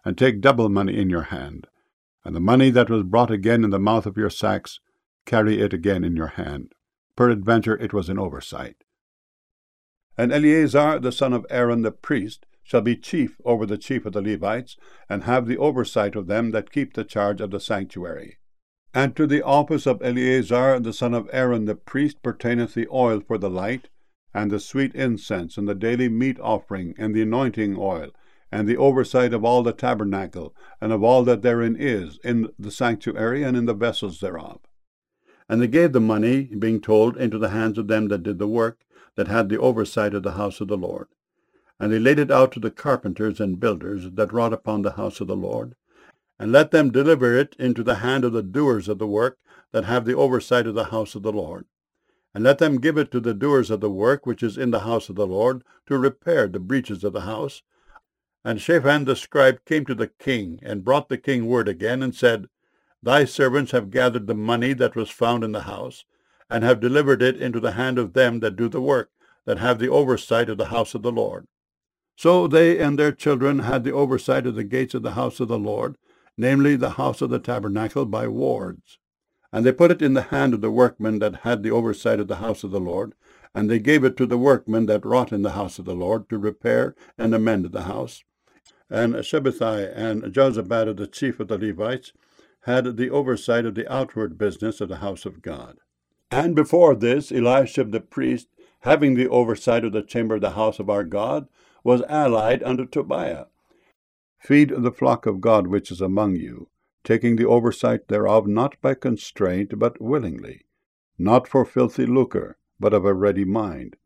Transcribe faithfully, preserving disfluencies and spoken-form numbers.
and take double money in your hand. And the money that was brought again in the mouth of your sacks, carry it again in your hand. Peradventure it was an oversight. And Eleazar the son of Aaron the priest shall be chief over the chief of the Levites, and have the oversight of them that keep the charge of the sanctuary. And to the office of Eleazar the son of Aaron the priest pertaineth the oil for the light, and the sweet incense, and the daily meat offering, and the anointing oil, and the oversight of all the tabernacle, and of all that therein is, in the sanctuary, and in the vessels thereof. And they gave the money, being told, into the hands of them that did the work, that had the oversight of the house of the Lord. And they laid it out to the carpenters and builders that wrought upon the house of the Lord, and let them deliver it into the hand of the doers of the work, that have the oversight of the house of the Lord. And let them give it to the doers of the work which is in the house of the Lord, to repair the breaches of the house. And Shaphan the scribe came to the king, and brought the king word again, and said, Thy servants have gathered the money that was found in the house, and have delivered it into the hand of them that do the work, that have the oversight of the house of the Lord. So they and their children had the oversight of the gates of the house of the Lord, namely the house of the tabernacle, by wards. And they put it in the hand of the workmen that had the oversight of the house of the Lord, and they gave it to the workmen that wrought in the house of the Lord, to repair and amend the house. And Shabbathai and Jozabad, the chief of the Levites, had the oversight of the outward business of the house of God. And before this, Eliashib the priest, having the oversight of the chamber of the house of our God, was allied unto Tobiah. Feed the flock of God which is among you, taking the oversight thereof not by constraint, but willingly, not for filthy lucre, but of a ready mind,